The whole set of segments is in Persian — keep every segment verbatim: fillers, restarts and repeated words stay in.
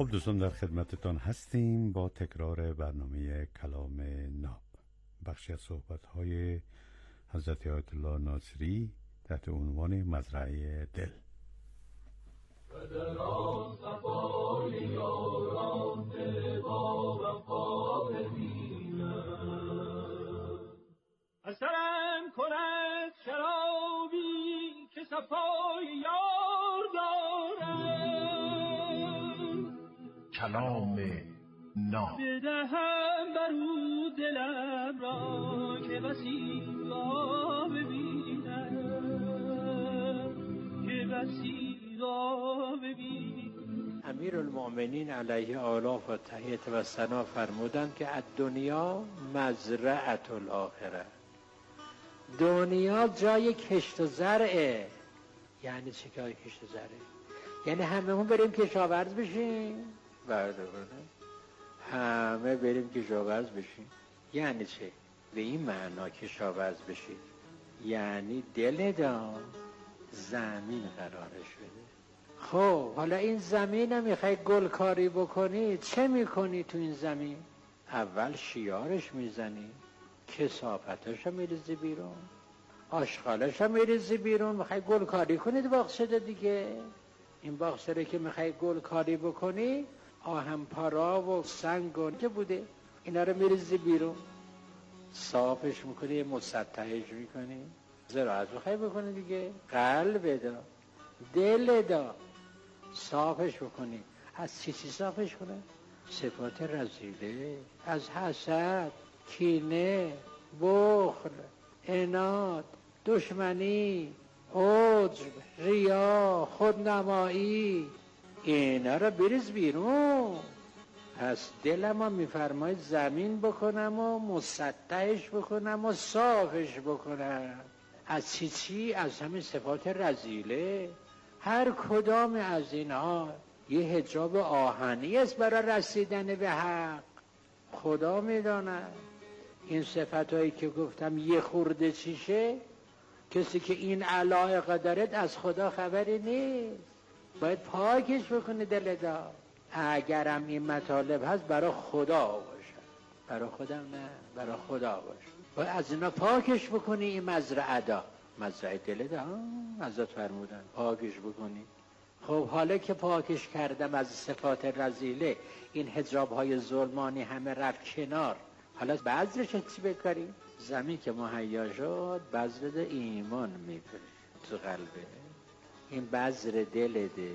خب دوستان، در خدمتتان هستیم با تکرار برنامه کلام ناب، بخشی از صحبت‌های حضرت آیت الله ناصری تحت عنوان مزرعه دل. اثرم کند شرابی که صفای یار دارم، کلام ناب. بدهم بر او دلم را که وسیقا ببینم، که وسیقا ببینم. امیرالمؤمنین علیه آلاف و تحیت و ثنا فرمودند که الدنیا مزرعة الاخره، دنیا جای کشت و زرعه. یعنی چه جای کشت و زرعه؟ یعنی همه همون بریم کشاورز بشیم؟ برده برده همه بریم کشاورز بشیم. یعنی چه؟ به این معنا کشاورز بشید یعنی دل دا زمین قرارش بده. خب حالا این زمین رو میخوای گل کاری بکنی، چه میکنی تو این زمین؟ اول شیارش میزنی، کثافتش رو میریزی بیرون، آشغالش رو میریزی بیرون. میخوای گل کاری کنید باغچه دیگه. این باغچه که میخوای گل کاری بکنی، آهن پارا و سنگ و که بوده اینا رو میریزی بیرون، صافش میکنی، مسطحش میکنی. زراعت میخوای بکنی دیگه، قلب دا، دل دا، صافش بکنی. از چی چی صافش کنه؟ صفات رذیله، از حسد، کینه، بخل، عناد، دشمنی، عجب، ریا، خودنمایی، اینا رو بریز بیرون. پس دلم رو میفرماید زمین بکنم و مسطحش بکنم و صافش بکنم. از چی چی؟ از همین صفات رذیله. هر کدام از اینها یه حجاب آهنی است برای رسیدن به حق. خدا میداند. این صفتایی که گفتم یه خورده چیشه، کسی که این علایق دارد از خدا خبری نیست. باید پاکش بکنی دل دا. اگرم این مطالب هست برای خدا باشه، برای خودم نه، برای خدا باشه. باید از اینا پاکش بکنی. این مزرعه دا، مزرعه دل دا حضرت فرمودن پاکش بکنی. خب حالا که پاکش کردم از صفات رذیله، این حجاب های ظلمانی همه رفت کنار، حالا بذرش چی بکاریم؟ زمین که مهیا شد بذر ایمان میپره تو قلبه. این بذر دل ده،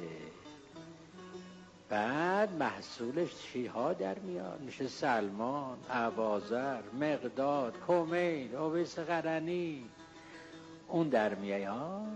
بعد محصولش چی ها در میاد؟ میشه سلمان، ابوذر، مقداد، کمیل، اویس قرنی، اون در میاد.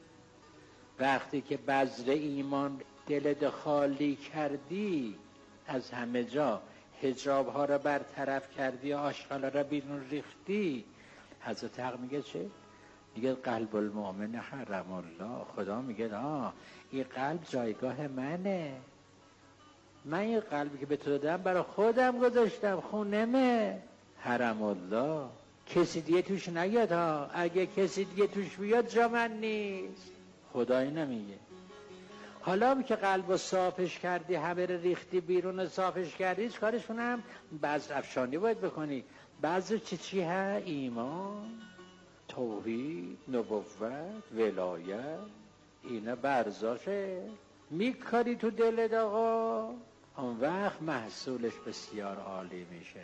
وقتی که بذر ایمان دلت خالی کردی، از همه جا حجاب ها را برطرف کردی، آشغال را بیرون ریختی، حضرت حق میگه چه؟ میگه قلب المؤمن حرم الله. خدا میگه آه این قلب جایگاه منه، من این قلبی که به تو دادم برای خودم گذاشتم، خونمه، حرم الله. کسی دیگه توش نیاد ها، اگه کسی دیگه توش بیاد جا من نیست. خدایی نمیگه. حالا که قلب صافش کردی، همه رو ریختی بیرون، صافش کردی، چه کارش کنم؟ بذر افشانی باید بکنی. بذر چی چی ها؟ ایمان، توحید، نبوت، ولایت، اینا برزاشه میکاری تو دلت آقا. اون وقت محصولش بسیار عالی میشه.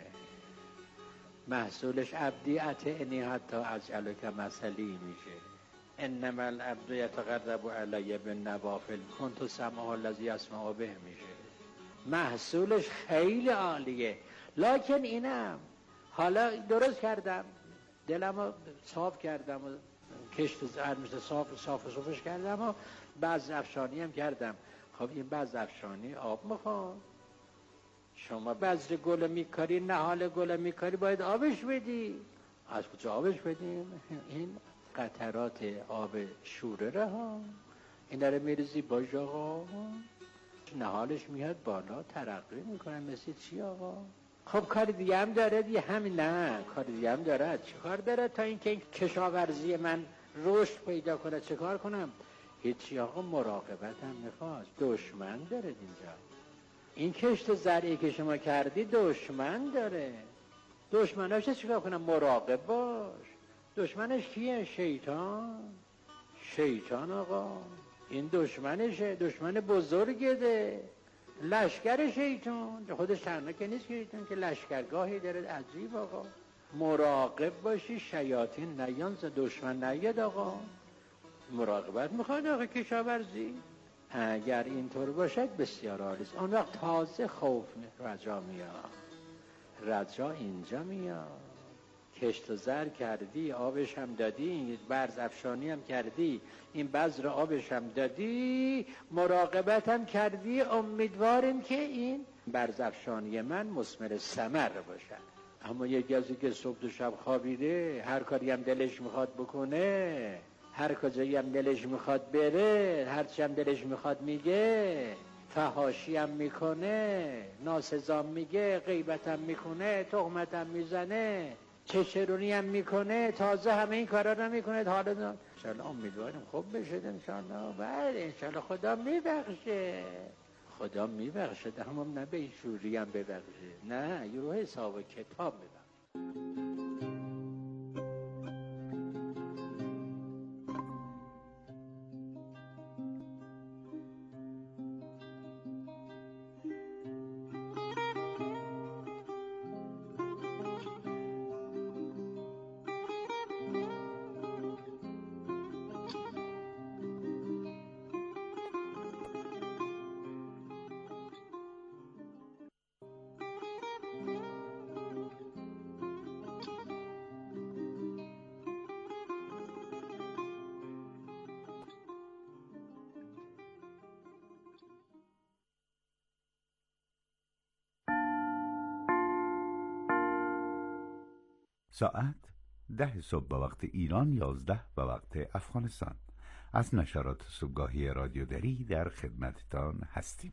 محصولش عبدی اطعنی حتی اجعلک مثلی میشه. انما العبد یتقرب علی بالنوافل کنت سمعه الذی یسمع به میشه. محصولش خیلی عالیه. لکن اینم حالا درست کردم، دلمو صاف کردم و کشت زهر مثل صاف صاف و صافش کردم و بعض افشانی هم کردم. خب این بعض افشانی آب میخواد. شما بذر گل میکاری، نهال گل میکاری، باید آبش بدی. از کجا آبش بدیم؟ این قطرات آب شوره را ها، این داره میرزی باش آقا، نهالش میاد بالا، ترقی میکنه. مثل چی آقا؟ خب کار دیگه هم داره دیگه. همین نه، کار دیگه هم داره. چه کار داره تا اینکه این کشاورزی من رشد پیدا کنه؟ چه کار کنم؟ هیچی آقا، مراقبت هم میخواد. دشمن داره اینجا. این کشت زرعی که شما کردی دشمن داره. دشمناش چیکار کنم؟ مراقب باش. دشمنش کیه؟ شیطان. شیطان آقا این دشمنشه، دشمن بزرگه، لشکر شیطان. خودش تنها که نیست شیطان، که لشکرگاهی داره عجیب. آقا مراقب باشی شیاطین نیان ز دشمن نیاد. آقا مراقبت میخواد آقا کشاورزی. اگر اینطور باشد بسیار عالی است. آن وقت تازه خوف رجا میاد. رجا اینجا میاد. کشت و زر کردی، آبش هم دادی، برز افشانی هم کردی، این بذر آبش هم دادی، مراقبت هم کردی. امیدواریم که این برز افشانی من مثمر ثمر باشد. اما یه کسی که صبح و شب خوابیده، هر کاری هم دلش میخواد بکنه، هر کجایی هم دلش میخواد بره، هر چی هم دلش میخواد میگه، فحاشی هم میکنه، ناسزا میگه، غیبت هم میکنه، تهمت هم میزنه، چشرونی هم میکنه، تازه همه این کارا رو میکنه. حالا انشالله امیدواریم خوب بشه انشالله. بله انشالله خدا میبخشه، خدا میبخشه، اما نه به این شوری هم ببخشه، نه یه رو حساب و کتاب ببخشه. ساعت ده صبح به وقت ایران، یازده به وقت افغانستان. از نشرات صبحگاهی رادیو دری در خدمتتان هستیم.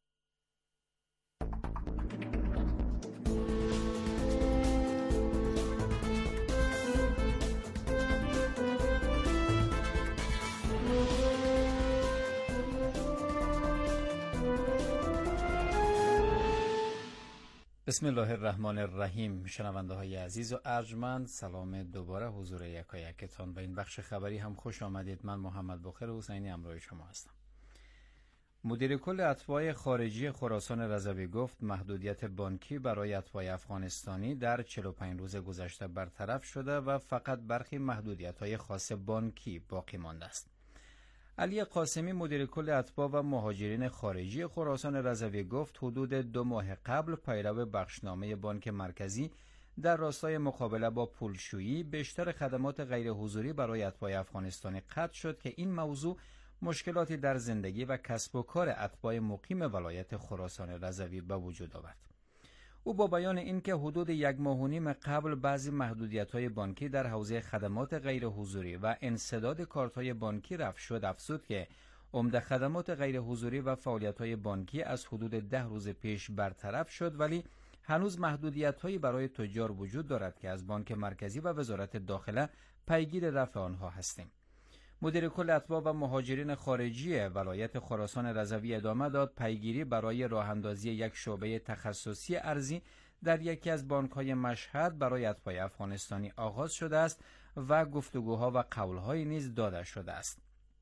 بسم الله الرحمن الرحیم. شنونده های عزیز و ارجمند، سلام دوباره حضور یکایکتان. به این بخش خبری هم خوش آمدید. من محمد بخیر حسینی همراه شما هستم. مدیر کل اتباع خارجی خراسان رضوی گفت محدودیت بانکی برای اتباع افغانستانی در چهل و پنج روز گذشته برطرف شده و فقط برخی محدودیت‌های خاص بانکی باقی مانده است. علی قاسمی مدیر کل اتباع و مهاجرین خارجی خراسان رضوی گفت حدود دو ماه قبل پیرو بخشنامه بانک مرکزی در راستای مقابله با پولشویی بیشتر خدمات غیر حضوری برای اتباع افغانستانی قطع شد که این موضوع مشکلاتی در زندگی و کسب و کار اتباع مقیم ولایت خراسان رضوی به وجود آورد. او با بیان اینکه حدود یک ماه و نیم قبل بعضی محدودیت‌های بانکی در حوزه خدمات غیر حضوری و انسداد کارت‌های بانکی رفع شد، افزود که عمده خدمات غیر حضوری و فعالیت‌های بانکی از حدود ده روز پیش برطرف شد، ولی هنوز محدودیت‌هایی برای تجار وجود دارد که از بانک مرکزی و وزارت داخله پیگیر رفع آنها هستیم. مدیر کل اتباع و مهاجرین خارجی ولایت خراسان رضوی ادامه داد پیگیری برای راه‌اندازی یک شعبه تخصصی ارزی در یکی از بانک‌های مشهد برای اتباع افغانستانی آغاز شده است و گفتگوها و قول‌های نیز داده شده است.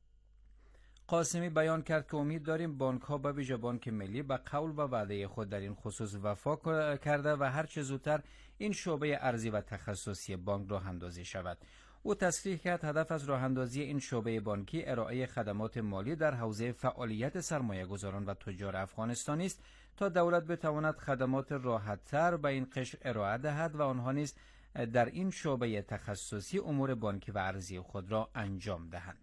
قاسمی بیان کرد که امید داریم بانک‌ها به ویژه بانک ملی به قول و وعده خود در این خصوص وفا کرده و هر چه زودتر این شعبه ارزی و تخصصی بانک راه‌اندازی شود. او تصریح کرد هدف از راه‌اندازی این شعبه بانکی ارائه خدمات مالی در حوزه فعالیت سرمایه‌گذاران و تجار افغانستانی است تا دولت بتواند خدمات راحت‌تر به این قشر ارائه دهد و آنها نیز در این شعبه تخصصی امور بانکی و ارزی خود را انجام دهند.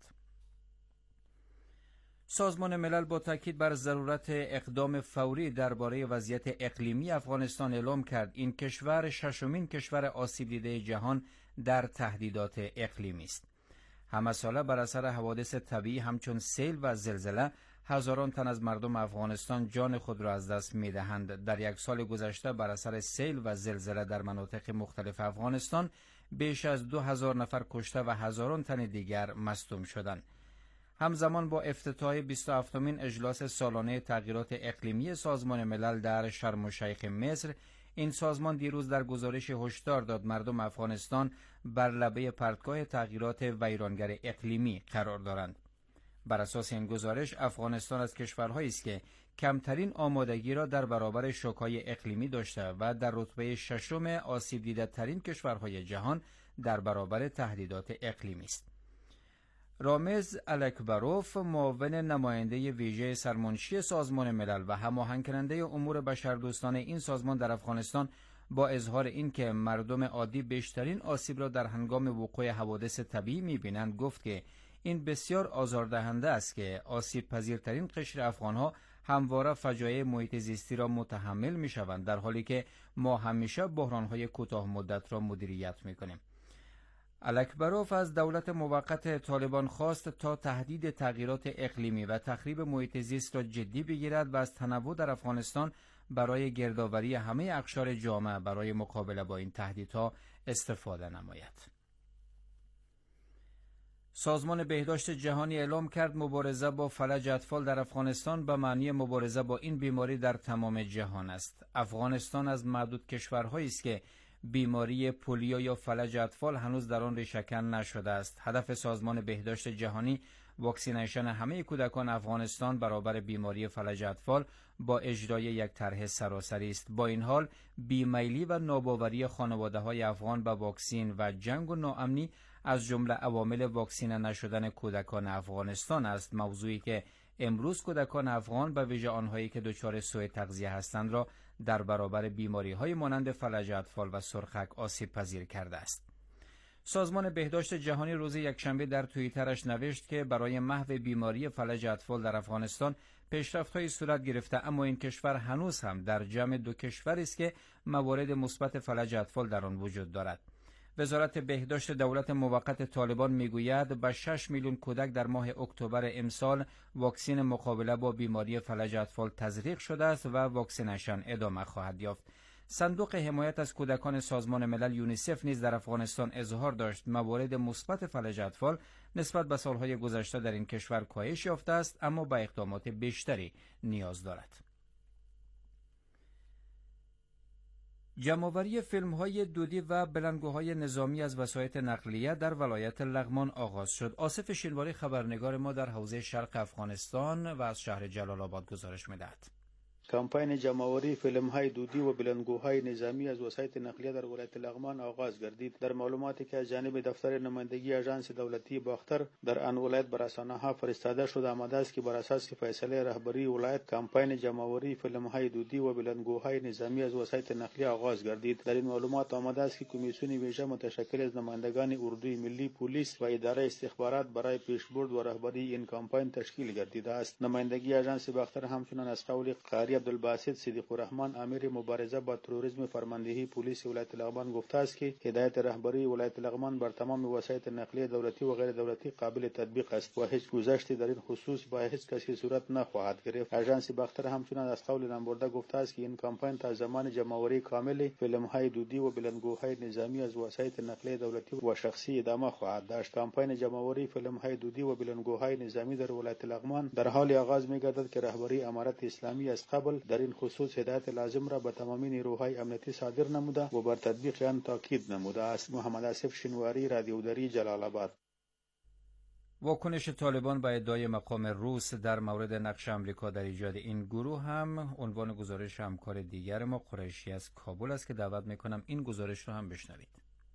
سازمان ملل با تاکید بر ضرورت اقدام فوری درباره وضعیت اقلیمی افغانستان اعلام کرد این کشور ششمین کشور آسیب دیده جهان در تهدیدات اقلیمی است. همه ساله بر اثر حوادث طبیعی همچون سیل و زلزله هزاران تن از مردم افغانستان جان خود را از دست می‌دهند. در یک سال گذشته بر اثر سیل و زلزله در مناطق مختلف افغانستان بیش از دو هزار نفر کشته و هزاران تن دیگر مصدوم شدند. همزمان با افتتاح بیست و هفتمین اجلاس سالانه تغییرات اقلیمی سازمان ملل در شرم الشیخ مصر، این سازمان دیروز در گزارش هشدار داد مردم افغانستان بر لبه پرتگاه تغییرات ویرانگر اقلیمی قرار دارند. بر اساس این گزارش افغانستان از کشورهایی است که کمترین آمادگی را در برابر شوک‌های اقلیمی داشته و در رتبه ششم آسیب دیده ترین کشورهای جهان در برابر تهدیدات اقلیمی است. رامز الکبروف، معاون نماینده ویژه سرمنشی سازمان ملل و هماهنگ کننده امور بشردوستانه این سازمان در افغانستان، با اظهار این که مردم عادی بیشترین آسیب را در هنگام وقوع حوادث طبیعی می‌بینند، گفت که این بسیار آزاردهنده است که آسیب پذیرترین قشر افغان‌ها همواره فجایع محیط زیستی را متحمل می‌شوند، در حالی که ما همیشه بحران‌های کوتاه مدت را مدیریت می‌کنیم. الکبروف از دولت موقت طالبان خواست تا تهدید تغییرات اقلیمی و تخریب محیط زیست را جدی بگیرد و از تنوع در افغانستان برای گردآوری همه اقشار جامعه برای مقابله با این تهدیدها استفاده نماید. سازمان بهداشت جهانی اعلام کرد مبارزه با فلج اطفال در افغانستان به معنی مبارزه با این بیماری در تمام جهان است. افغانستان از معدود کشورهایی است که بیماری پولیو یا فلج اطفال هنوز در آن ریشه‌کن نشده است. هدف سازمان بهداشت جهانی واکسینیشن همه کودکان افغانستان برابر بیماری فلج اطفال با اجرای یک طرح سراسری است. با این حال بیمیلی و ناباوری خانواده‌های افغان به واکسین و جنگ و ناامنی از جمله عوامل واکسین نشدن کودکان افغانستان است، موضوعی که امروز کودکان افغان به ویژه آنهایی که دچار سوء تغذیه هستند را در برابر بیماری‌های مانند فلج اطفال و سرخک آسیب پذیر کرده است. سازمان بهداشت جهانی روز یکشنبه در توییترش نوشت که برای محو بیماری فلج اطفال در افغانستان پیشرفت‌هایی صورت گرفته، اما این کشور هنوز هم در جمع دو کشوری است که موارد مثبت فلج اطفال در آن وجود دارد. وزارت بهداشت دولت موقت طالبان میگوید به شش میلیون کودک در ماه اکتبر امسال واکسن مقابله با بیماری فلج اطفال تزریق شده است و واکسینیشن ادامه خواهد یافت. صندوق حمایت از کودکان سازمان ملل یونیسف نیز در افغانستان اظهار داشت موارد مثبت فلج اطفال نسبت به سالهای گذشته در این کشور کاهش یافته است، اما به اقدامات بیشتری نیاز دارد. جمع‌آوری فیلم‌های دودی و بلندگوهای نظامی از وسایط نقلیه در ولایت لغمان آغاز شد. آصف شینواری خبرنگار ما در حوزه شرق افغانستان و از شهر جلال آباد گزارش می‌دهد. کمپاین جمع‌آوری فیلم‌های دودی و بلندگوهای نظامی از وسایط نقلیه در ولایت لغمان آغاز گردید. در معلوماتی که از جانب دفتر نمایندگی آژانس دولتی باختر در آن ولایت بر رسانه‌ها فرستاده شده آمده است که بر اساس فیصله رهبری ولایت کمپاین جمع‌آوری فیلم‌های دودی و بلندگوهای نظامی از وسایط نقلیه آغاز گردید. در این معلومات آمده است که کمیسیون ویژه متشکل از نمایندگان اردوی ملی، پلیس و اداره استخبارات برای پیشبرد و رهبری این کمپاین تشکیل گردیده است. نمایندگی آژانس باختر همچنین از قول قاری عبدالباسط صدیق الرحمن امیر مبارزه با تروریسم فرماندهی پلیس ولایت لغمان گفته است که هدایت رهبری ولایت لغمان بر تمام وسایط نقلیه دولتی و غیر دولتی قابل تطبیق است و هیچ گذشتی در این خصوص با هیچ کسی صورت نخواهد گرفت. آژانس باختر همچنین از قول نامبرده گفته است که این کمپاین تا زمان جمع‌آوری کامل فیلم‌های دودی و بلندگوهای نظامی از وسایط نقلیه دولتی و شخصی ادامه خواهد داشت. کمپاین جمع‌آوری فیلم‌های دودی و بلندگوهای نظامی در ولایت لغمان در حال آغاز می‌گردد که رهبری امارت اسلامی از قبل در این خصوص هدایت لازم را به تمام نیروهای امنیتی صادر نموده و بر تطبیق آن تاکید نموده است. محمد آصف شینواری، رادیو دری، جلال آباد. واکنش طالبان به ادعای مقام روس در مورد نقش آمریکا در ایجاد این گروه هم عنوان گزارش همکار دیگر ما قریشی از کابل است که دعوت میکنم این گزارش رو هم بشنوید.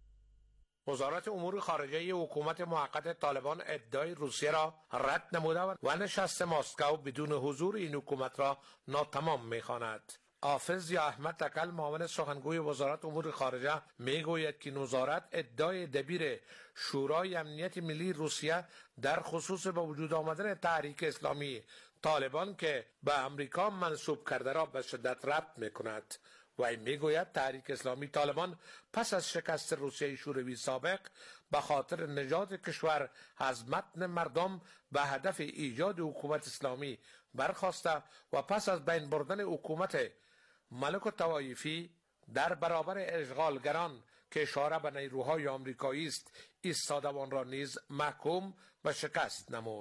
وزارت امور خارجه حکومت موقت طالبان ادعای روسیه را رد نموده و نشست مسکو بدون حضور این حکومت را ناتمام می‌خواند. حافظ یا احمد تکل، معاون سخنگوی وزارت امور خارجه، میگوید که وزارت ادعای دبیر شورای امنیت ملی روسیه در خصوص به وجود آمدن تحریک اسلامی طالبان که به امریکا منسوب کرده را به شدت رد می‌کند. و این میگوید تحریک اسلامی طالبان پس از شکست روسیه شوروی سابق به خاطر نجات کشور از متن مردم به هدف ایجاد حکومت اسلامی برخاسته و پس از بین بردن حکومت ملک و طوایفی در برابر اشغالگران که اشاره به نیروهای آمریکایی است ایستاده و آن را نیز محکوم به شکست نمود.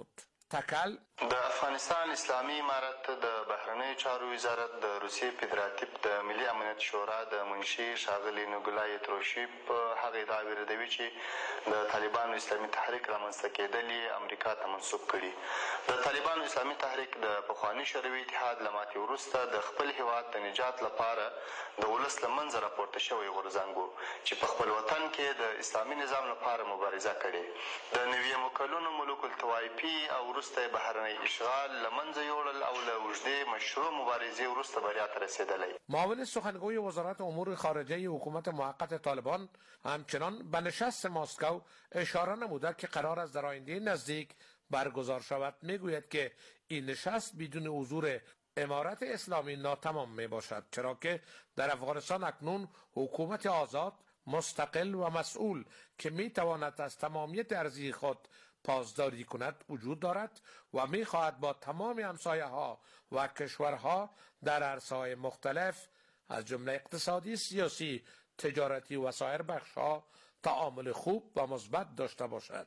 تکل د افغانستان اسلامي امارت د بهرنیو چارو وزارت د روسیې فدراتیب د ملي امنیت شورا د منشي ښاغلي نګولای تروشیف هغه ادعا ردوي چې د طالبانو اسلامي تحریک رامنځته کېدل یې امریکا ته منسوب کړي. د طالبانو اسلامي تحریک د پخواني شوروي اتحاد له ماتې وروسته د خپل هیواد د نجات لپاره د ولس له منځه راپورته شوی غورځنګ و چې په خپل وطن کې د اسلامي نظام لپاره مبارزه کړې. د نویمو کلونو ملوک الطوایفي او وروسته یې بهرنی اشغال له منځه یوړل او له اوږدې مشروع مبارزې وروسته بریا ته رسېدلی. معاون سخنگوی وزارت امور خارجه حکومت موقت طالبان همچنان به نشست ماسکو اشاره نموده که قرار است در آینده نزدیک برگزار شود. میگوید که این نشست بدون حضور امارت اسلامی ناتمام می باشد، چرا که در افغانستان اکنون حکومت آزاد، مستقل و مسئول که می تواند از تمامیت ارضی خود پاسداری کند وجود دارد و می خواهد با تمام همسایه ها و کشورها در عرصه‌های مختلف از جمله اقتصادی، سیاسی، تجارتی و سایر بخش‌ها تعامل خوب و مثبت داشته باشد.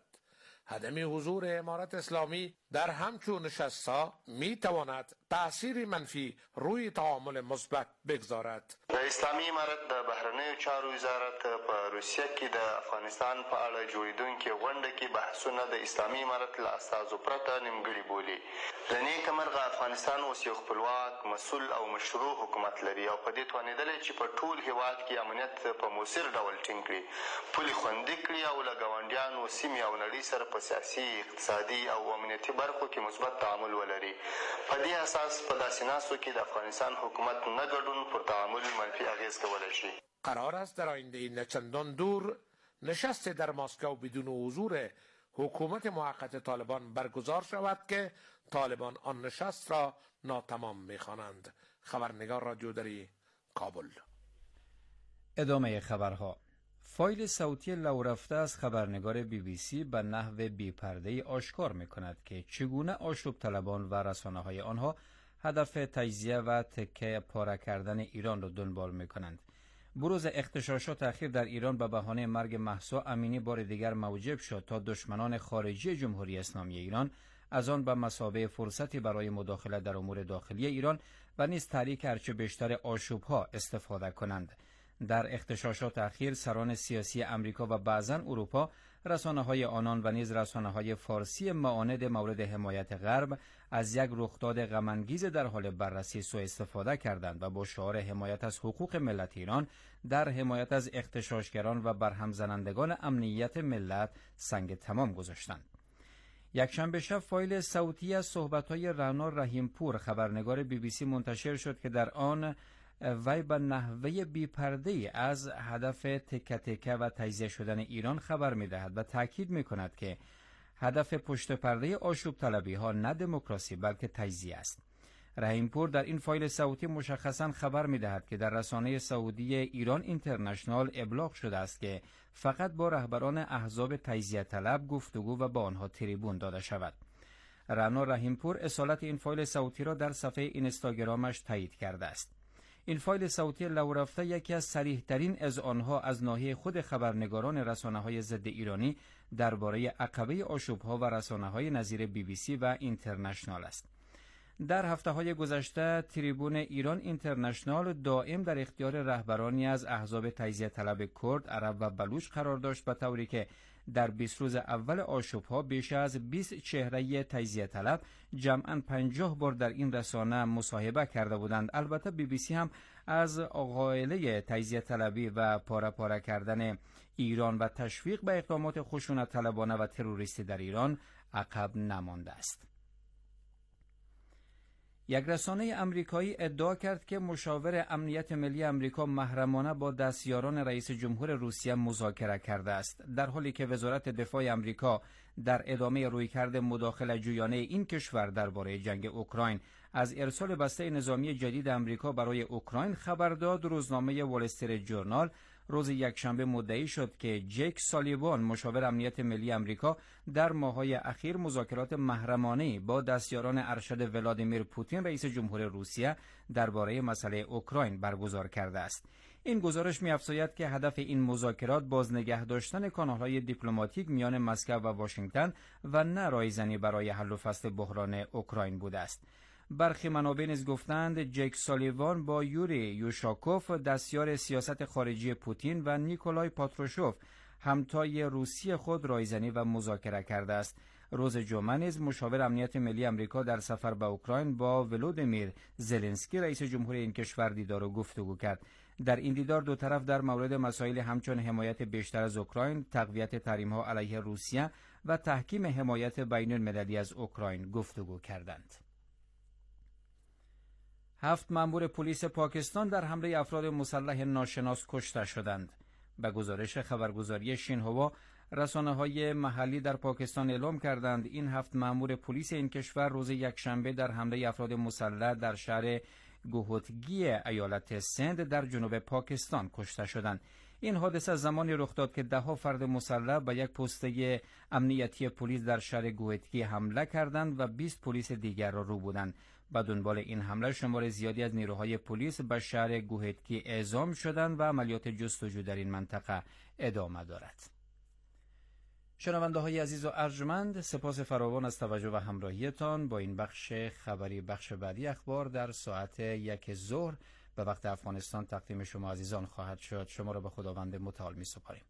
عدم حضور امارت اسلامی در همچون نشست‌ها می تواند تأثیر منفی روی تعامل مثبت بگذارد. د اسلامي امارت د بهرنیو چارو وزارت په روسیه کې د افغانستان په اړه جوړېدونکې غونډه کې بحثونه د اسلامي امارت له استازو پرته نیمګړي بولي. له نیکه مرغه افغانستان اوس یو خپلواک، مسؤل او مشروع حکومت لري او په دې توانېدلی چې په ټول هېواد کې امنیت په مؤثر ډول ټینګ کړي، پولې خوندي کړي او له ګاونډیانو، سیمې او نړۍ سره په سیاسي، اقتصادي او امنیتي برخو کې مثبت تعامل ولري. په دې اساس په داسې ناستو کې د افغانستان حکومت نه ګډون پر تعامل منفی اغیز کولی شي. قرار است در آینده نه چندان دور نشست در ماسکو بدون حضور حکومت موقت طالبان برگزار شود که طالبان آن نشست را ناتمام می‌خوانند. خبرنگار رادیودری کابل. ادامه خبرها. فایل صوتی لو رفته از خبرنگار بی بی سی به نحو بی‌پرده‌ای آشکار می‌کند که چگونه آشوب طلبان و رسانه‌های آنها هدف تجزیه و تکه پاره کردن ایران را دنبال می‌کنند. بروز اغتشاشات اخیر در ایران به بهانه مرگ مهسا امینی بار دیگر موجب شد تا دشمنان خارجی جمهوری اسلامی ایران از آن به مثابه فرصتی برای مداخله در امور داخلی ایران و نیز تحریک هرچه بیشتر آشوب‌ها استفاده کنند. در اغتشاشات اخیر سران سیاسی امریکا و بعضاً اروپا، رسانه‌های آنان و نیز رسانه‌های فارسی معاند مورد حمایت غرب از یک رخداد غم‌انگیز در حال بررسی سوء استفاده کردند و با شعار حمایت از حقوق ملت ایران در حمایت از اغتشاشگران و برهم زنندگان امنیت ملت سنگ تمام گذاشتند. یکشنبه شب فایل صوتی از صحبت‌های رعنا رحیمپور خبرنگار بی بی سی منتشر شد که در آن وی به نحوه بی‌پرده‌ای از هدف تکه تکه و تجزیه شدن ایران خبر می‌دهد و تاکید می‌کند که هدف پشت پرده آشوب طلبی ها نه دموکراسی بلکه تجزیه است. رحیمپور در این فایل صوتی مشخصاً خبر می‌دهد که در رسانه سعودی ایران اینترنشنال ابلاغ شده است که فقط با رهبران احزاب تجزیه طلب گفتگو و با آنها تریبون داده شود. رعنا رحیمپور اصالت این فایل صوتی را در صفحه اینستاگرامش تایید کرده است. این فایل صوتی لو رفته یکی از صریح‌ترین اذعان‌ها از ناحیه خود خبرنگاران رسانه‌های ضد ایرانی درباره عقبه آشوب‌ها و رسانه‌های نظیر بی بی سی و اینترنشنال است. در هفته‌های گذشته تریبون ایران اینترنشنال دائم در اختیار رهبرانی از احزاب تجزیه طلب کرد، عرب و بلوچ قرار داشت، به طوری که در بیست روز اول آشوب‌ها بیش از بیست چهره تجزیه طلب جمعاً پنجاه بار در این رسانه مصاحبه کرده بودند. البته بی بی سی هم از قائله تجزیه طلبی و پاره پاره کردن ایران و تشویق به اقدامات خشونت طلبانه و تروریستی در ایران عقب نمانده است. یک رسانه امریکایی ادعا کرد که مشاور امنیت ملی امریکا محرمانه با دستیاران رئیس جمهور روسیه مذاکره کرده است، در حالی که وزارت دفاع امریکا در ادامه رویکرد مداخله جویانه این کشور درباره جنگ اوکراین از ارسال بسته نظامی جدید امریکا برای اوکراین خبر داد. روزنامه وال استریت جورنال روز یکشنبه مدعی شد که جک سالیوان مشاور امنیت ملی آمریکا در ماه‌های اخیر مذاکرات محرمانه با دستیاران ارشد ولادیمیر پوتین رئیس جمهور روسیه درباره مسئله اوکراین برگزار کرده است. این گزارش می‌افزاید که هدف این مذاکرات بازنگه داشتن کانال‌های دیپلماتیک میان مسکو و واشنگتن و نه رایزنی برای حل و فصل بحران اوکراین بوده است. برخی منابع نیز گفتند جک سالیوان با یوری یوشاکوف دستیار سیاست خارجی پوتین و نیکولای پاتروشوف همتای روسی خود رایزنی و مذاکره کرده است. روز جمعه نیز مشاور امنیت ملی آمریکا در سفر به اوکراین با ولودیمیر زلنسکی رئیس جمهور این کشور دیدار و گفتگو کرد. در این دیدار دو طرف در مورد مسائل همچون حمایت بیشتر از اوکراین، تقویت تحریم‌ها علیه روسیه و تحکیم حمایت بین‌المللی از اوکراین گفتگو کردند. هفت مأمور پلیس پاکستان در حمله افراد مسلح ناشناس کشته شدند. به گزارش خبرگزاری شینهوا، رسانه‌های محلی در پاکستان اعلام کردند این هفت مأمور پلیس این کشور روز یکشنبه در حمله افراد مسلح در شهر گوهتگی ایالت سند در جنوب پاکستان کشته شدند. این حادثه زمانی رخ داد که ده‌ها فرد مسلح به یک پسته امنیتی پلیس در شهر گوهتگی حمله کردند و بیست پلیس دیگر را رو بودند. به دنبال این حمله شمار زیادی از نیروهای پلیس به شهر گوهتگی اعزام شدند و عملیات جستجو در این منطقه ادامه دارد. شنونده های عزیز و ارجمند، سپاس فراوان از توجه و همراهیتان با این بخش خبری. بخش بعدی اخبار در ساعت یک ظهر به وقت افغانستان تقدیم شما عزیزان خواهد شد. شما را به خداوند متعال می سپاریم.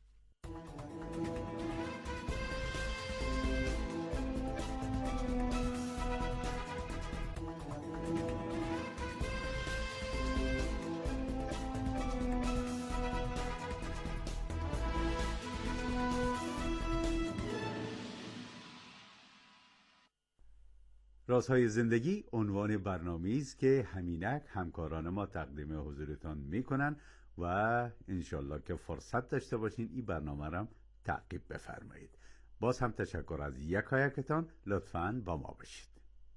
رازهای زندگی عنوان برنامه‌ای است که همینک همکاران ما تقدیم حضورتان میکنن و انشالله که فرصت داشته باشین این برنامه را تعقیب بفرمایید. باز هم تشکر از یکایکتان. لطفاً با ما باشید.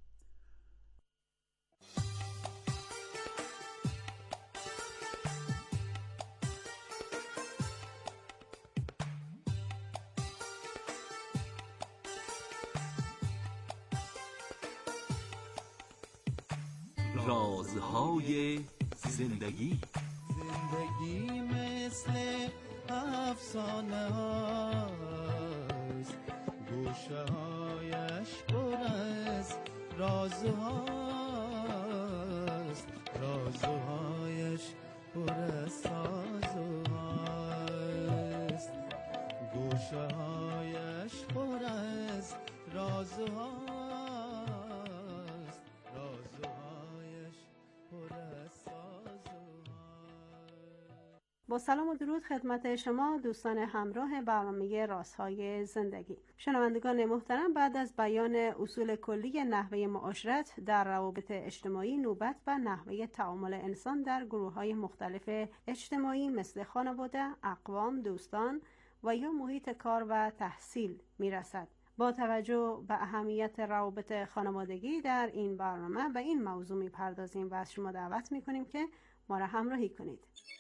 رازهای زندگی. زندگی مثل افسانه هاست، گوشه هایش پر از رازهاست، رازهایش پر از سازهاست، گوشه هایش پر از رازهاست. با سلام و درود خدمت شما دوستان همراه برنامه رازهای زندگی. شنوندگان محترم، بعد از بیان اصول کلی نحوه معاشرت در روابط اجتماعی، نوبت و نحوه تعامل انسان در گروه‌های مختلف اجتماعی مثل خانواده، اقوام، دوستان و یا محیط کار و تحصیل میرسد. با توجه به اهمیت روابط خانوادگی در این برنامه به این موضوع میپردازیم و از شما دعوت میکنیم که ما را همراهی کنید.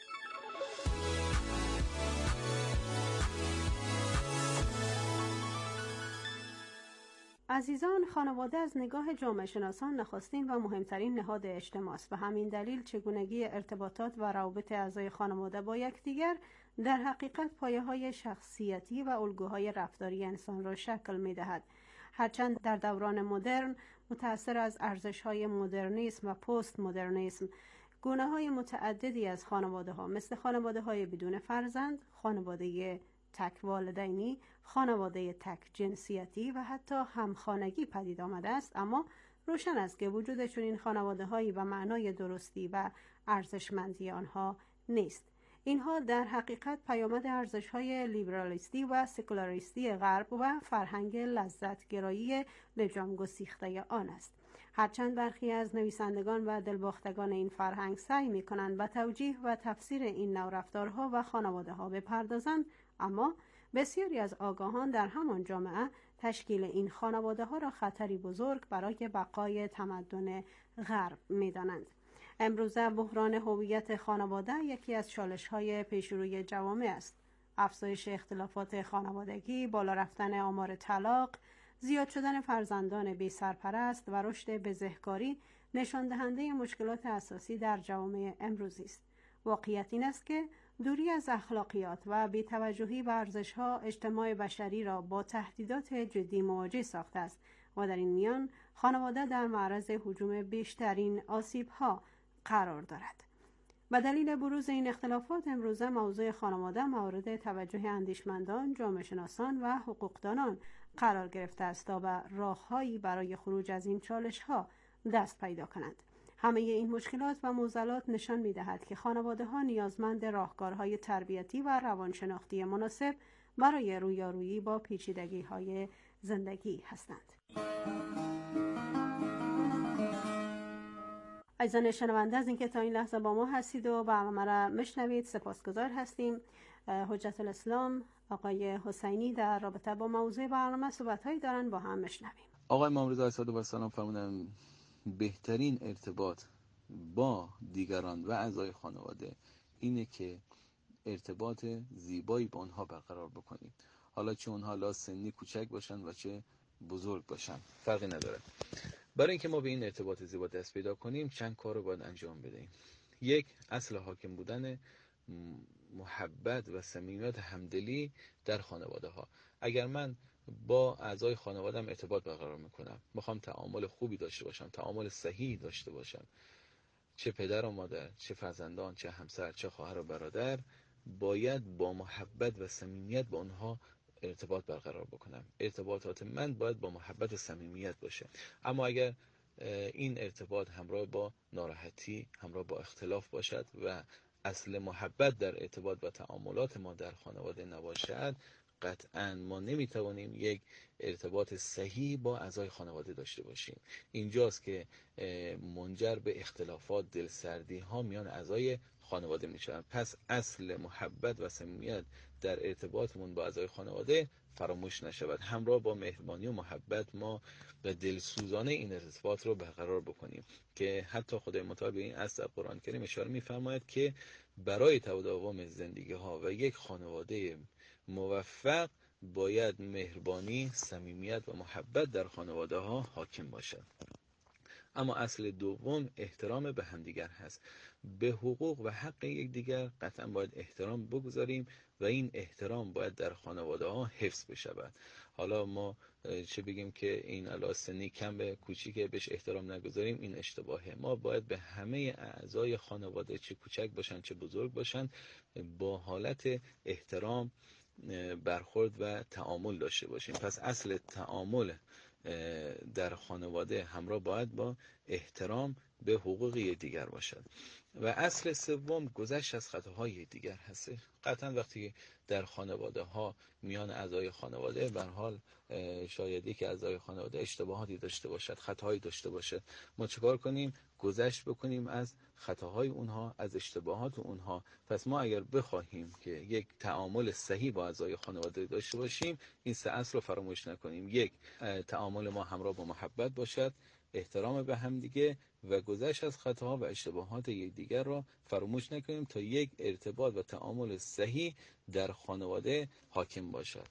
عزیزان، خانواده از نگاه جامعه شناسان نخستین و مهمترین نهاد اجتماع است. به همین دلیل چگونگی ارتباطات و روابط اعضای خانواده با یکدیگر در حقیقت پایه‌های شخصیتی و الگوهای رفتاری انسان را شکل می‌دهد. هرچند در دوران مدرن متأثر از ارزش‌های مدرنیسم و پست مدرنیسم، گونه‌های متعددی از خانواده‌ها مثل خانواده‌های بدون فرزند، خانواده تک والدینی، خانواده تک جنسیتی و حتی همخانگی پدید آمده است، اما روشن است که وجود چنین خانواده‌هایی به معنای درستی و ارزشمندی آنها نیست. اینها در حقیقت پیامد ارزش‌های لیبرالیستی و سکولاریستی غرب و فرهنگ لذت‌گرایی لجام گسیخته آن است. هرچند برخی از نویسندگان و دلباختگان این فرهنگ سعی می‌کنند به توجیه و تفسیر این نوع رفتارها و خانواده‌ها بپردازند، اما بسیاری از آگاهان در همان جامعه تشکیل این خانواده‌ها را خطری بزرگ برای بقای تمدن غرب می‌دانند. امروزه بحران هویت خانواده یکی از چالش‌های پیشروی جوامع است. افزایش اختلافات خانوادگی، بالا رفتن آمار طلاق، زیاد شدن فرزندان بی سرپرست و رشد بزهکاری نشان دهنده مشکلات اساسی در جوامع امروزی است. واقعیت این است که دوری از اخلاقیات و بی‌توجهی به ارزش‌ها اجتماع بشری را با تهدیدات جدی مواجه ساخته است و در این میان خانواده در معرض هجوم بیشترین آسیب‌ها قرار دارد. به دلیل بروز این اختلافات امروزه موضوع خانواده مورد توجه اندیشمندان، جامعه شناسان و حقوقدانان قرار گرفته است تا به راه‌هایی برای خروج از این چالش‌ها دست پیدا کنند. همه این مشکلات و معضلات نشان می‌دهد که خانواده‌ها نیازمند راهکارهای تربیتی و روانشناختی مناسب برای رویارویی با پیچیدگی‌های زندگی هستند. عزیزان شنونده از اینکه تا این لحظه با ما هستید و برنامه را میشنوید سپاسگزار هستیم. حجت الاسلام آقای حسینی در رابطه با موضوع برنامه صحبت‌هایی دارن، با هم میشنویم. آقای امام رضا علیه السلام فرمودن بهترین ارتباط با دیگران و اعضای خانواده اینه که ارتباط زیبایی با اونها برقرار بکنید، حالا چه اونها لا سنی کوچک باشن و چه بزرگ باشن فرقی نداره. برای اینکه ما به این ارتباط زیبا دست پیدا کنیم چند کار رو باید انجام بدیم. یک، اصل حاکم بودن محبت و صمیمیت همدلی در خانواده ها. اگر من با اعضای خانواده‌ام ارتباط برقرار میکنم، میخوام تعامل خوبی داشته باشم، تعامل صحیح داشته باشم، چه پدر و مادر، چه فرزندان، چه همسر، چه خواهر و برادر، باید با محبت و صمیمیت با اونها ارتباط برقرار بکنم. ارتباطات من باید با محبت و صمیمیت باشه. اما اگر این ارتباط همراه با ناراحتی، همراه با اختلاف باشد و اصل محبت در ارتباط و تعاملات ما در خانواده نباشد، قطعاً ما نمیتوانیم یک ارتباط صحیح با اعضای خانواده داشته باشیم. اینجاست که منجر به اختلافات، دلسردی ها میان اعضای خانواده میشن. پس اصل محبت و صمیمیت در ارتباطمون با اعضای خانواده فراموش نشود. همراه با مهربانی و محبت ما و دلسوزانه این ارتباط رو برقرار بکنیم که حتی خدای متعال به این اصل قرآن کریم اشاره میفرماید که برای تداوم زندگی ها و یک خانواده موفق باید مهربانی، صمیمیت و محبت در خانواده ها حاکم باشد. اما اصل دوم احترام به همدیگر هست. به حقوق و حق یکدیگر قطعا باید احترام بگذاریم و این احترام باید در خانواده ها حفظ بشود. حالا ما چه بگیم که این علا سنی کم به کوچیکه بهش احترام نگذاریم، این اشتباهه. ما باید به همه اعضای خانواده چه کوچک باشن چه بزرگ باشن با حالت احترام برخورد و تعامل داشته باشیم. پس اصل تعامل در خانواده همراه باید با احترام به حقوق یکدیگر باشد. و اصل سوم گذشت از خطاهای دیگر هست. قطعا وقتی در خانواده ها میان اعضای خانواده به هر حال شایدی که اعضای خانواده اشتباهاتی داشته باشد، خطاهایی داشته باشد، ما چیکار کنیم؟ گذشت بکنیم از خطاهای اونها، از اشتباهات اونها. پس ما اگر بخواهیم که یک تعامل صحیح با اعضای خانواده داشته باشیم، این سه اصل رو فراموش نکنیم. یک، تعامل ما همراه با محبت باشد، احترام به هم دیگه و گذشت از خطاها و اشتباهات یکدیگر را فراموش نکنیم تا یک ارتباط و تعامل صحیح در خانواده حاکم باشد.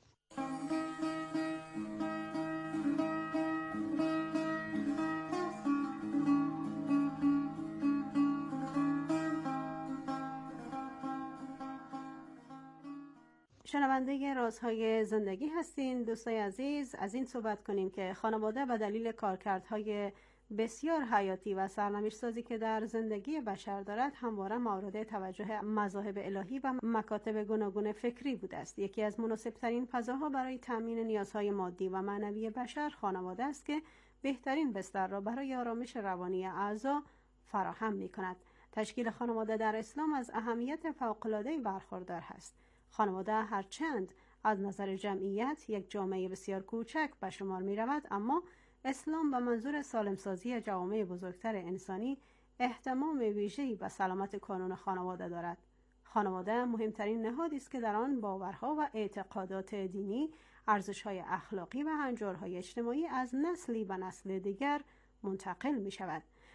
شنونده رازهای زندگی هستین دوستای عزیز. از این صحبت کنیم که خانواده به دلیل کارکردهای بسیار حیاتی و سرنوشت سازی که در زندگی بشر دارد همواره مورد توجه مذاهب الهی و مکاتب گوناگون فکری بوده است. یکی از مناسبترین فضاها برای تامین نیازهای مادی و معنوی بشر خانواده است که بهترین بستر را برای آرامش روانی اعضا فراهم می کند. تشکیل خانواده در اسلام از اهمیت فوق‌العاده‌ای برخوردار است. خانواده هرچند از نظر جمعیت یک جامعه بسیار کوچک به شمار می رود، اما اسلام به منظور سالمسازی جوامع بزرگتر انسانی اهتمام ویژه‌ای به سلامت کانون خانواده دارد. خانواده مهمترین نهادی است که در آن باورها و اعتقادات دینی، ارزش‌های اخلاقی و هنجارهای اجتماعی از نسلی به نسل دیگر منتقل می شود.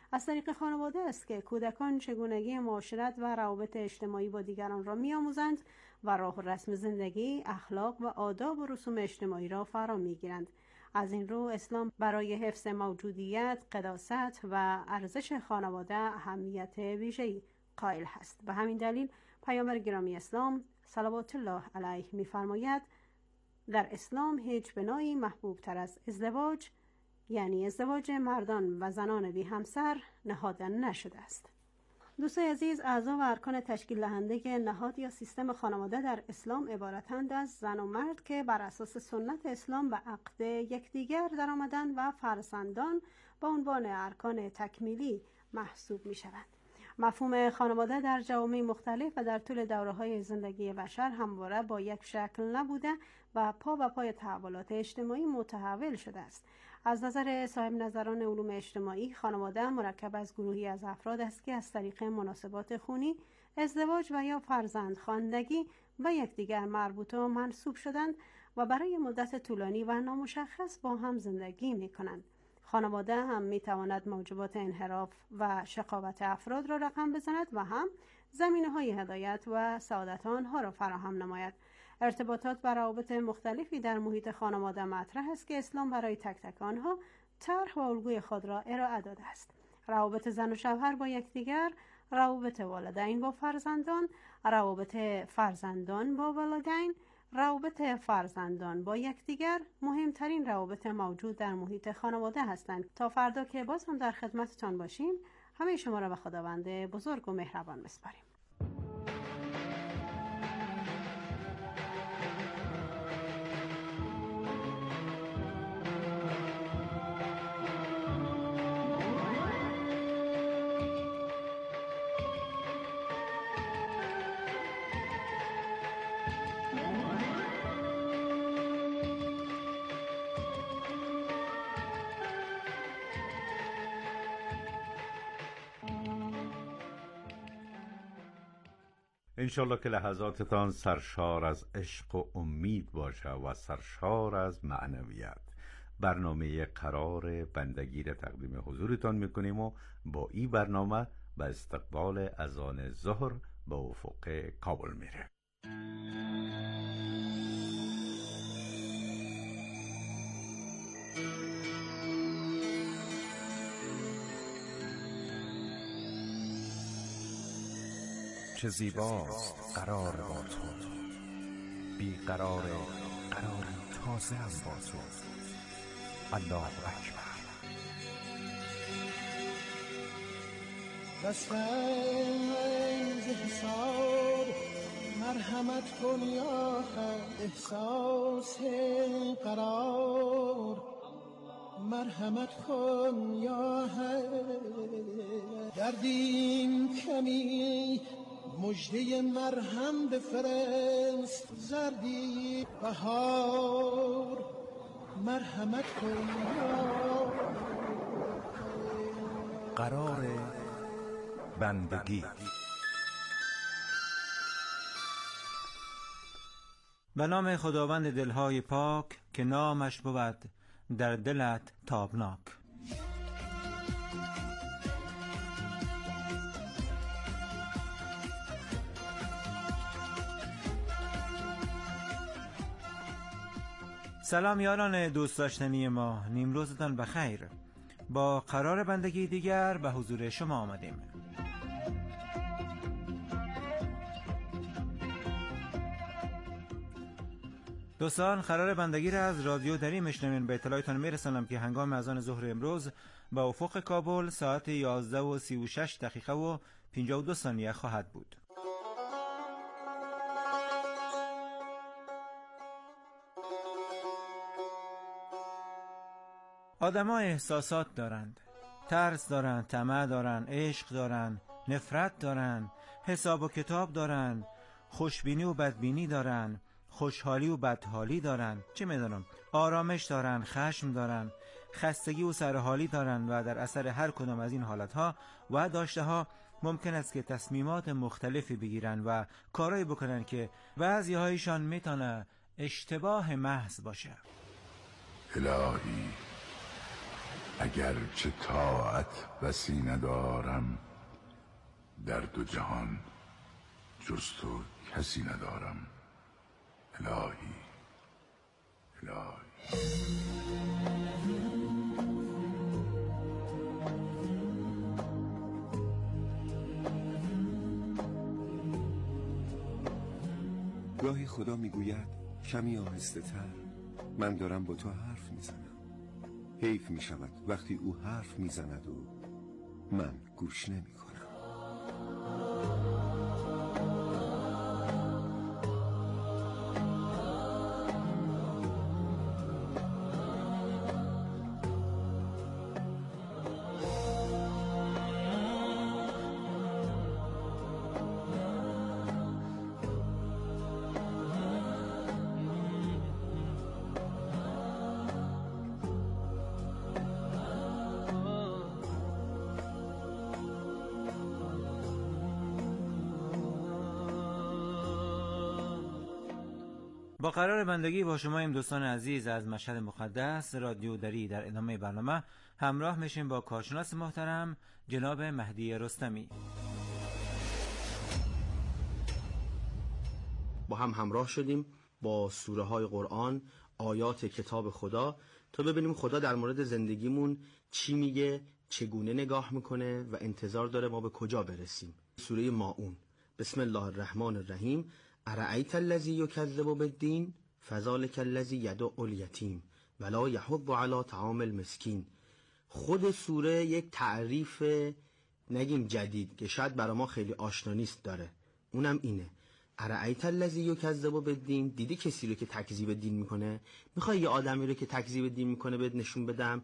از طریق خانواده است که کودکان چگونگی معاشرت و روابط اجتماعی با دیگران را می‌آموزند و راه و رسم زندگی، اخلاق و آداب و رسوم اجتماعی را فرا می‌گیرند. از این رو اسلام برای حفظ موجودیت، قداست و ارزش خانواده اهمیت ویژه‌ای قائل است. به همین دلیل پیامبر گرامی اسلام صلوات الله علیه می‌فرماید در اسلام هیچ بنایی محبوب تر از ازدواج، یعنی ازدواج مردان و زنان بی همسر، نهاده نشده است. دوستان عزیز، اعضا و ارکان تشکیل دهنده نهاد یا سیستم خانواده در اسلام عبارتند از زن و مرد که بر اساس سنت اسلام به عقد یکدیگر درآمدند و فرزندان به عنوان ارکان تکمیلی محسوب می شوند. مفهوم خانواده در جوامع مختلف و در طول دوره‌های زندگی بشر همواره با یک شکل نبوده و پا به پای تحولات اجتماعی متحول شده است. از نظر صاحب نظران علوم اجتماعی، خانواده مرکب از گروهی از افراد است که از طریق مناسبات خونی، ازدواج و یا فرزندخواندگی به یکدیگر مربوط و منسوب شدند و برای مدت طولانی و نامشخص با هم زندگی می‌کنند. خانواده هم می‌تواند موجبات انحراف و شقاوت افراد را رقم بزند و هم زمینه‌های هدایت و سعادت آنها را فراهم نماید. ارتباطات و روابط مختلفی در محیط خانواده مطرح است که اسلام برای تک تک آنها طرح و الگوی خود را ارائه داده است. روابط زن و شوهر با یکدیگر، روابط والدین با فرزندان، روابط فرزندان با والدین، روابط فرزندان با یکدیگر مهمترین روابط موجود در محیط خانواده هستند. تا فردا که باز هم در خدمتتان باشیم، همه شما را به خداوند بزرگ و مهربان می‌سپاریم. انشالله که لحظاتتان سرشار از عشق و امید باشه و سرشار از معنویت. برنامه قرار بندگی را تقدیم حضورتان میکنیم و با این برنامه به استقبال اذان ظهر به افق کابل میره. چه زیباست قرار با تو، بی قرار قراری تازه هم با تو. الله اکبر. دستنز حساب مرحمت کن یا حق، احساس قرار مرحمت کن یا حق. دردیم کمی مجده مرهم بفرست، زردی بهار مرحمت کن یا قرار بندگی. به نام خداوند دلهای پاک که نامش بود در دلت تابناک. سلام یاران دوست داشتنی ما، نیمروزتان بخیر. با قرار بندگی دیگر به حضور شما آمدیم. دوستان، قرار بندگی را از رادیو دری میشنوین. به اطلاعتان میرسانم که هنگام اذان ظهر امروز به افق کابل ساعت یازده و سی و شش دقیقه و پنجاه و دو ثانیه خواهد بود. آدم‌ها احساسات دارند، ترس دارند، طمع دارند، عشق دارند، نفرت دارند، حساب و کتاب دارند، خوشبینی و بدبینی دارند، خوشحالی و بدحالی دارند، چه میدونم، آرامش دارند، خشم دارند، خستگی و سرحالی دارند و در اثر هر کدام از این حالتها و داشته‌ها ممکن است که تصمیمات مختلفی بگیرن و کارایی بکنن که بعضی هایشان میتونه اشتباه محض باشه. الهی اگر چه طاعت بسی ندارم، در دو جهان جز تو کسی ندارم. الهی الهی گاهی خدا میگوید کمی آهسته تر، من دارم با تو حرف میزنم. حیف میشود وقتی او حرف میزند و من گوش نمی کنم. با قرار بندگی با شما این دوستان عزیز از مشهد مقدس رادیو دری در ادامه برنامه همراه میشیم با کارشناس محترم جناب مهدی رستمی. با هم همراه شدیم با سوره های قرآن، آیات کتاب خدا، تا ببینیم خدا در مورد زندگیمون چی میگه، چگونه نگاه میکنه و انتظار داره ما به کجا برسیم. سوره ماعون. بسم الله الرحمن الرحیم. ارأیت الذی یکذب بالدین فذلک الذی یدع الیتیم ولا یحض علی طعام المسکین. خود سوره یک تعریف نگیم جدید که شاید برای ما خیلی آشنا نیست داره، اونم اینه: ارأیت الذی یکذب بالدین. دیدی کسی رو که تکذیب دین میکنه؟ میخوای یه آدمی رو که تکذیب دین میکنه بهت نشون بدم؟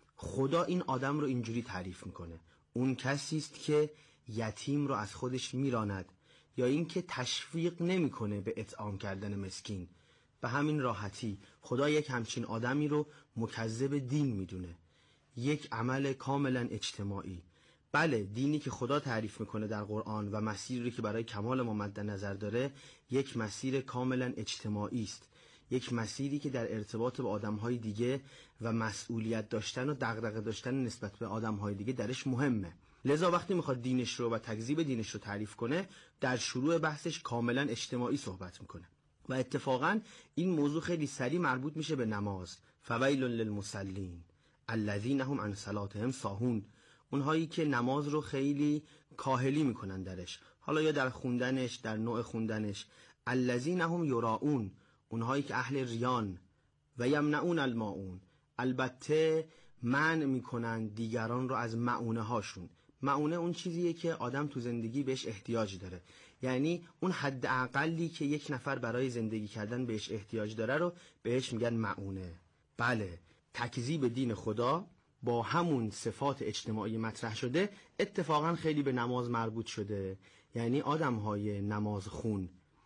خدا این آدم رو اینجوری تعریف میکنه: اون کسی است که یتیم رو از خودش میراند یا اینکه تشویق نمیکنه به اطعام کردن مسکین. به همین راحتی خدا یک همچین آدمی رو مکذب دین میدونه، یک عمل کاملا اجتماعی. بله، دینی که خدا تعریف میکنه در قرآن و مسیری که برای کمال ما مد نظر داره یک مسیر کاملا اجتماعی است، یک مسیری که در ارتباط با آدمهای دیگه و مسئولیت داشتن و دغدغه داشتن نسبت به آدمهای دیگه درش مهمه. لذا وقتی میخواد دینش رو و تکذیب دینش رو تعریف کنه، در شروع بحثش کاملا اجتماعی صحبت میکنه و اتفاقا این موضوع خیلی سریع مربوط میشه به نماز. فویل للمصلین الذین هم عن صلاتهم ساهون. اونهایی که نماز رو خیلی کاهلی میکنن درش، حالا یا در خوندنش، در نوع خوندنش. الذین هم یراؤون. اونهایی که اهل ریان. و یمنعون الماعون. البته منع میکنن دیگران رو از معونه هاشون. معونه اون چیزیه که آدم تو زندگی بهش احتیاج داره، یعنی اون حد اقلی که یک نفر برای زندگی کردن بهش احتیاج داره رو بهش میگن معونه. بله، تکذیب دین خدا با همون صفات اجتماعی مطرح شده اتفاقا خیلی به نماز مربوط شده. یعنی آدمهای نماز خون،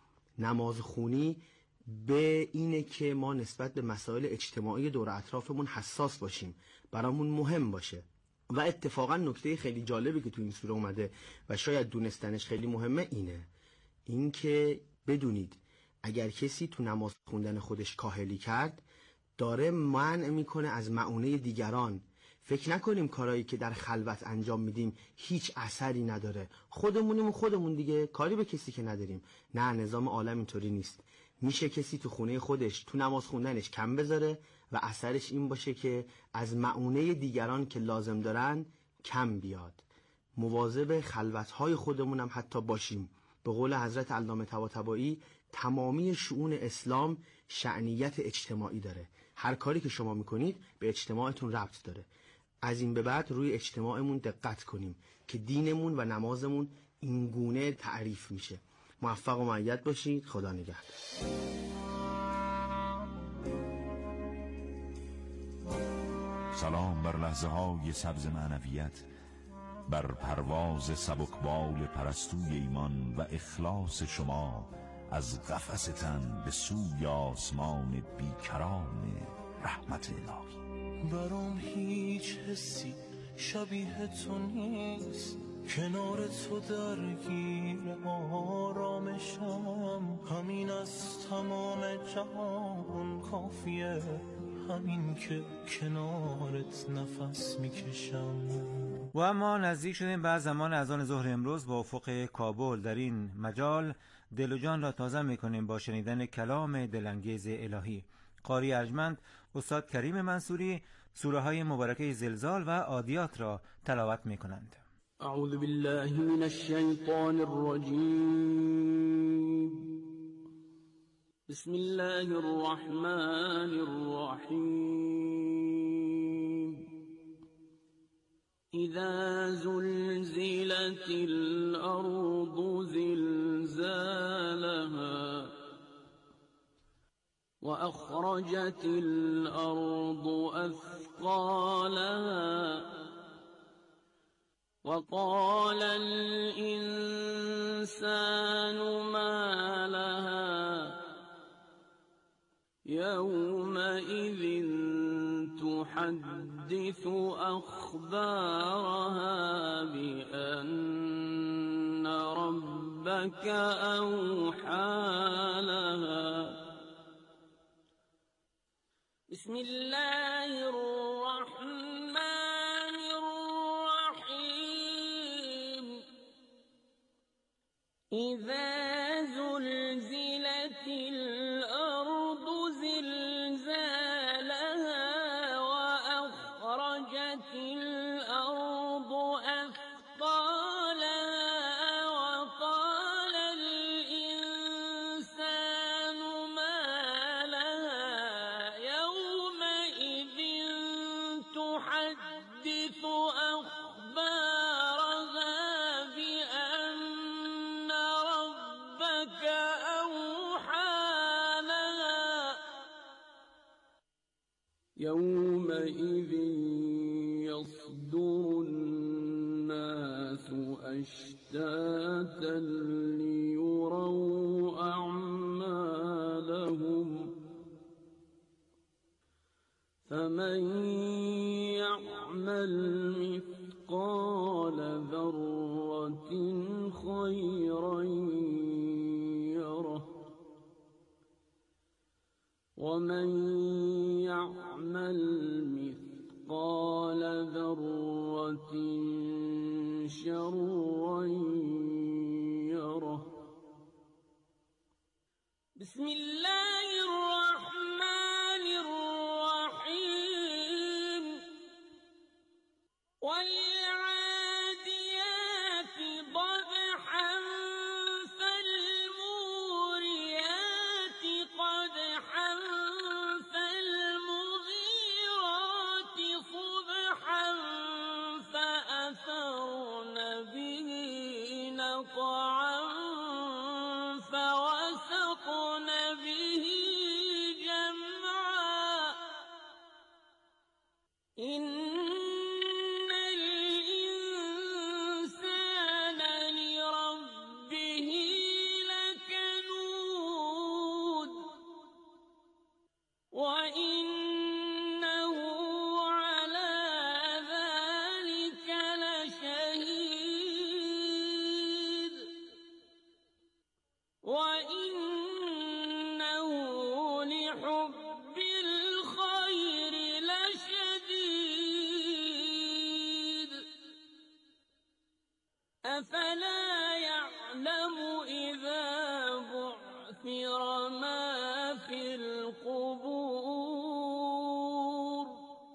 نماز خونی به اینه که ما نسبت به مسائل اجتماعی دور اطرافمون حساس باشیم، برامون مهم باشه. و اتفاقا نکته خیلی جالبی که تو این سوره اومده و شاید دونستنش خیلی مهمه اینه، این که بدونید اگر کسی تو نماز خوندن خودش کاهلی کرد، داره منع میکنه از معونه دیگران. فکر نکنیم کارهایی که در خلوت انجام میدیم هیچ اثری نداره، خودمونیم و خودمون دیگه، کاری به کسی که نداریم. نه، نظام عالم اینطوری نیست. میشه کسی تو خونه خودش تو نماز خوندنش کم بذاره و اثرش این باشه که از معونه دیگران که لازم دارن کم بیاد. مواظب خلوتهای خودمون هم حتی باشیم. به قول حضرت علامه طباطبایی، تمامی شؤون اسلام شأنیت اجتماعی داره. هر کاری که شما میکنید به اجتماعتون ربط داره. از این به بعد روی اجتماعمون دقت کنیم که دینمون و نمازمون این گونه تعریف میشه. موفق و مؤید باشید. خدا نگهدار. سلام بر لحظه های سبز معنویت، بر پرواز سبکبال پرستوی ایمان و اخلاص شما از قفس تن به سوی آسمان بیکران رحمت الهی. برام هیچ حسی شبیه تو نیست، کنار تو درگیر آرامشم، همین از تمام جهان کافیه. همین که کنارت نفس میکشم. و ما نزدیک شدیم به زمان اذان ظهر امروز با افق کابل. در این مجال دل و جان را تازه میکنیم با شنیدن کلام دلانگیز الهی. قاری ارجمند استاد کریم منصوری سوره های مبارکه زلزال و عادیات را تلاوت میکنند. اعوذ بالله من الشیطان الرجیم. بسم الله الرحمن الرحیم. اذا زلزلت الارض زلزالها وأخرجت الأرض أثقالها وقال الإنسان ما لها يومئذ تحدث أخبارها بأن ربك أوحى لها. بسم الله الرحمن الرحيم. إذا زلزلت الأرض زلزالها وأخرجت الأرض أثقالها وقال الإنسان ما لها تحدث أخبارها بأن ربك أوحى لها. يومئذ يصدر الناس أشتاتا ليروا أعمالهم. فمن يعمل مثقال ذرة خيرا يره ومن يعمل مثقال ذرة شرا يره. بسم الله الرحمن الرحيم. والعاديات ضبحا فالموريات قدحا فالمغيرات صبحا فأثرن به نقعا فوسطن به جمعا. إن الإنسان لربه لكنود وإنه على ذلك لشهيد وإنه لحب الخير لشديد. أفلا يعلم إذا بعثر ما في القبور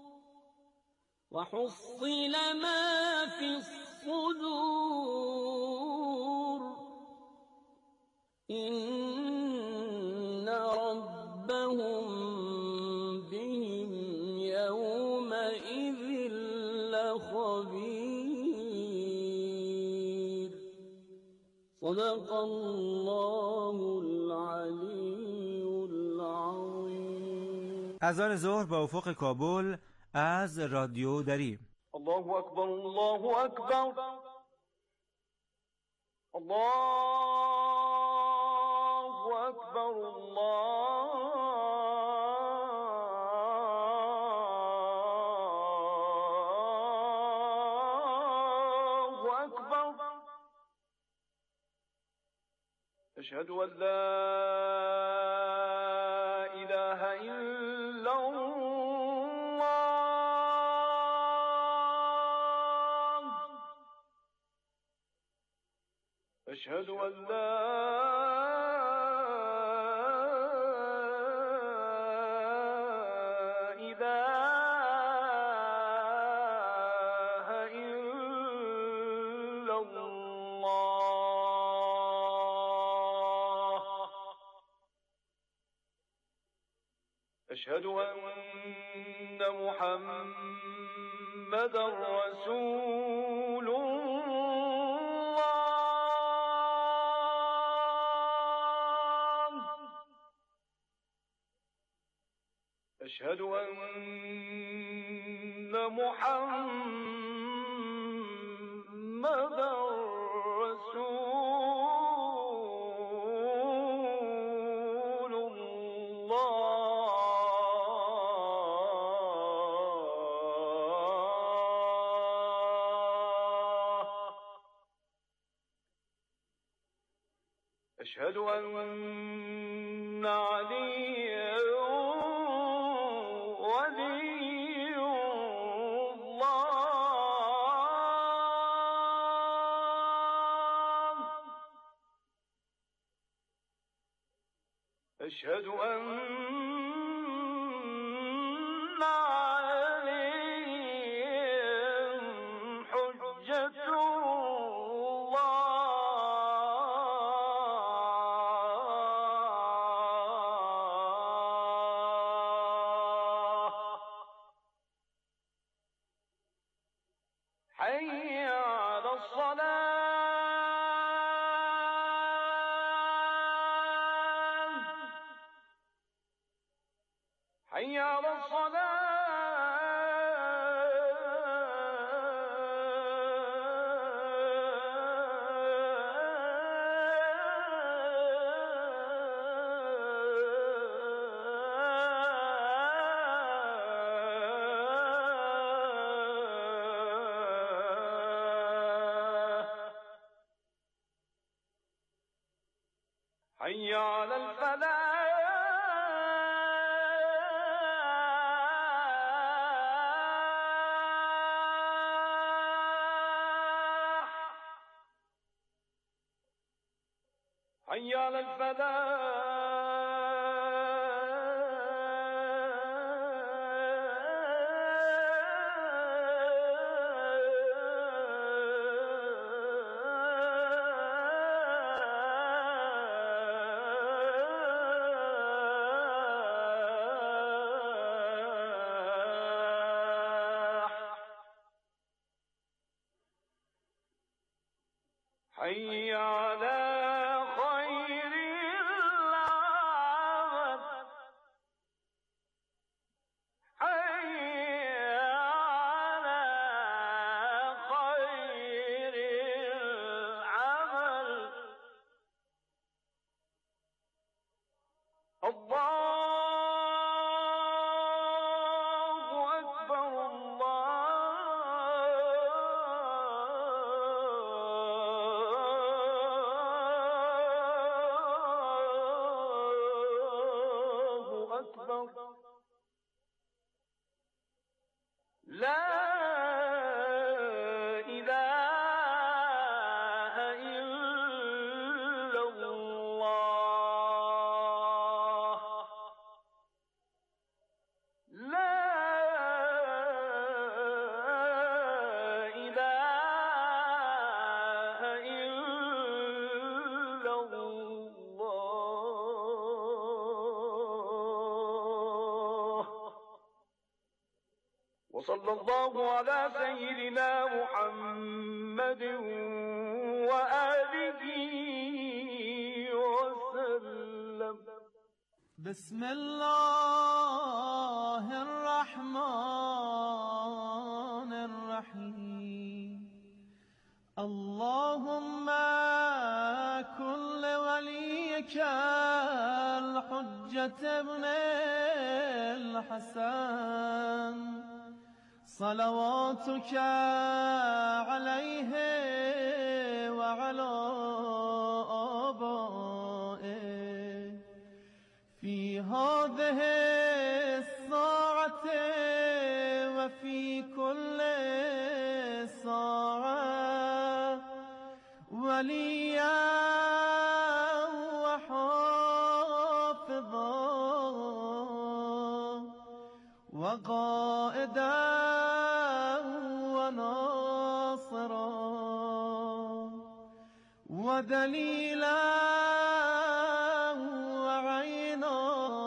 وحصل ما في الصدور. إن ربهم بهم يومئذ لخبير. صدق الله العلی العظیم. اذان ظهر با افق کابل از رادیو دری. الله اکبر الله اکبر الله اکبر الله اکبر. أشهد أن لا إله إلا الله أشهد أن لا إله إلا الله. أشهد أن محمدا رسول الله. أشهد أن محمدا رسول الله. أشهد أن عليا ولي الله. أشهد أن عليهم حجة الله. حي على الصلاة. حي على الصلاة. حي على الفلاح. حي على الفلاح. حي على خير العمل. حي على خير العمل. الله أكبر. الله أكبر. لا إله إلا الله. لا إله إلا الله. وصلى الله على سيدنا محمد وآله وسلم. بسم الله الرحمن الرحيم. اللهم كن لوليك الحجة ابن الحسن صلواتك عليه وعلى آبائه في هذه الساعة وفي كل ساعة وليا وقائدا وناصرا ودليلا وعينا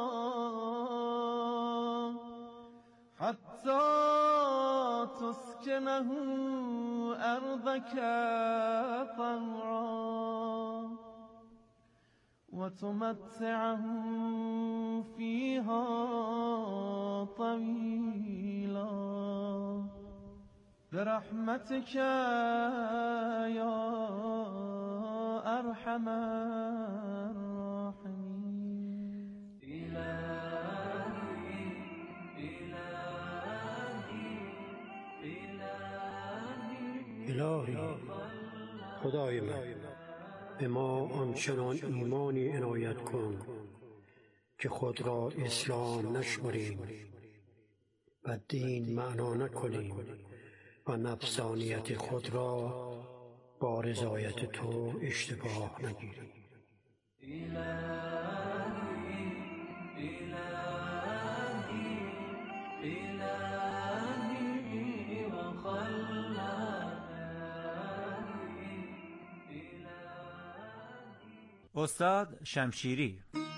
حتى تسكنه أرضك طهرا وتمتعه فيها طويلا برحمتك يا أرحم الراحمين. إلهي إلهي خدای من، به ما آنچنان ایمانی عنایت کن که خود را اسلام نشمریم و دین معنا نکنیم و نفسانیت خود را با رضایت تو اشتباه نگیریم. استاد شمشیری.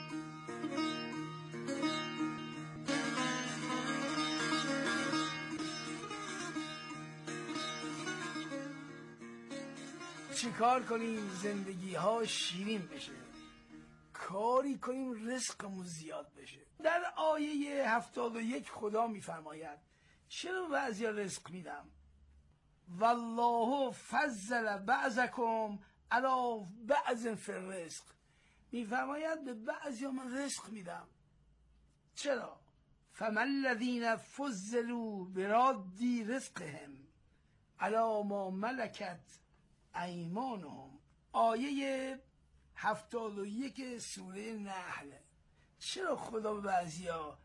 چیکار کنیم زندگی ها شیرین بشه، کاری کنیم رزقمون زیاد بشه. در آیه هفتاد و یک خدا میفرماید چرا بعضی رزق میدم؟ والله فضل بعضکم علی بعض فی الرزق. میفرماید به بعضی من رزق میدم. چرا؟ فمن الذین فضلوا برادی رزقهم علی ما ملکت ایمانهم. آیه هفتاد و یک سوره نحل. چرا خدا به بعضیا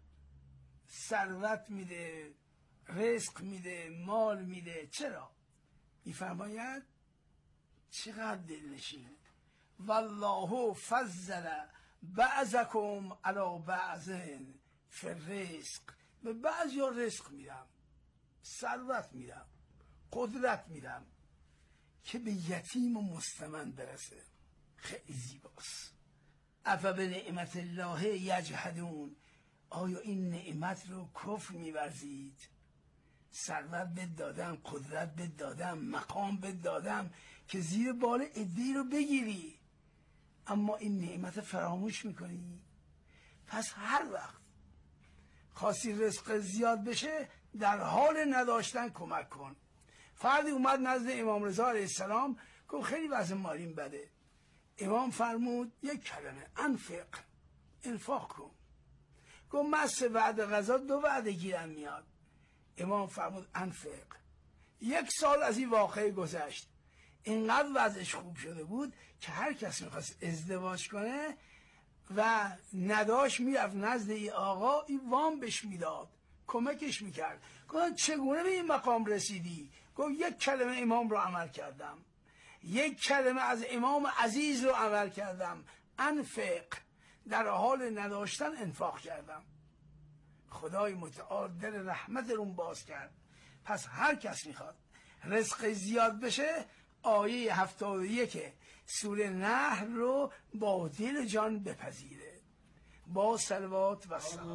ثروت میده، رزق میده، مال میده؟ چرا؟ میفرماید چقدر دلنشینه. والله فضل بعضکم علی بعض فی الرزق. به بعضیا رزق میدم، ثروت میدم، قدرت میدم که به یتیم و مستمن برسه. خیلی زیباست. افا به نعمت الله یجحدون. آیا این نعمت رو کفر می‌ورزید؟ ثروت بهت دادم، قدرت بهت دادم، مقام بهت دادم که زیر بال عده‌ای رو بگیری، اما این نعمت فراموش میکنی. پس هر وقت خواستی رزق زیاد بشه در حال نداشتن کمک کن. فردی اومد نزد امام رضا علیه السلام گفت خیلی وضع مالیم بده. امام فرمود یک کلمه، انفق، انفاق کن. گفت من سه وعده غذا دو وعده گیرم میاد. امام فرمود انفق. یک سال از این واقعه گذشت، اینقدر وضعش خوب شده بود که هر کس میخواست ازدواج کنه و نداشت میرفت نزد ای آقا، این وام بهش میداد، کمکش میکرد. گفت چگونه به این مقام رسیدی؟ گفت یک کلمه امام رو عمل کردم، یک کلمه از امام عزیز رو عمل کردم، انفق. در حال نداشتن انفاق کردم. خدای متعال دل رحمت رو باز کرد. پس هر کس میخواد رزق زیاد بشه آیه هفتاد و یک سوره نحل رو با دل جان بپذیره. با صلوات و سلام.